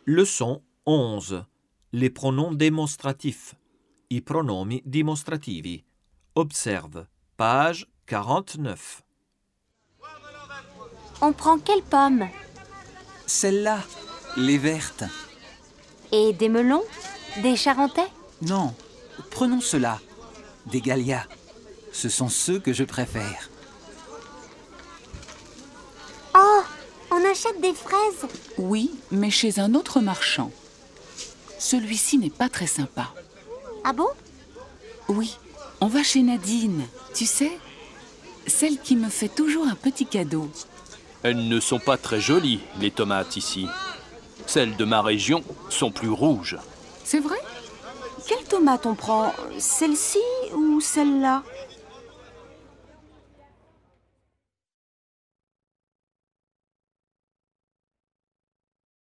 Leçon 11. Les pronoms démonstratifs. I pronomi dimostrativi. Observe. Page 49. On prend quelle pomme? Celles-là, les vertes. Et des melons? Des charentais? Non, prenons ceux-là, des Gallias. Ce sont ceux que je préfère. Oh, on achète des fraises. Oui, mais chez un autre marchand. Celui-ci n'est pas très sympa. Ah bon? Oui, on va chez Nadine, tu sais, celle qui me fait toujours un petit cadeau. Elles ne sont pas très jolies, les tomates ici. Celles de ma région sont plus rouges. C'est vrai? Quelle tomate on prend? Celle-ci ou celle-là?